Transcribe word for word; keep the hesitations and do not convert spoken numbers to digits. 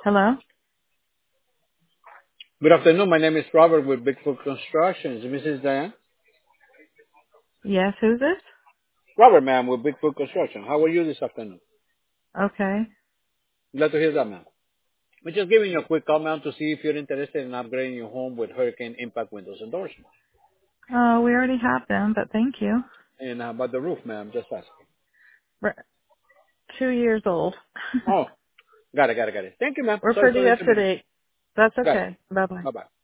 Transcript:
Hello? Good afternoon. My name is Robert with Bigfoot Constructions. Missus Diane? Yes, who's this? Robert, ma'am, with Bigfoot Construction. How are you this afternoon? Okay. Glad to hear that, ma'am. We're just giving you a quick call, ma'am, to see if you're interested in upgrading your home with hurricane impact windows and doors. Oh, we already have them, but thank you. And how about the roof, ma'am? Just asking. We're two years old. Oh, got it, got it, got it. Thank you, ma'am. We're Sorry for pretty the up to inconvenience. date. That's Got it. okay. Bye bye. Bye-bye.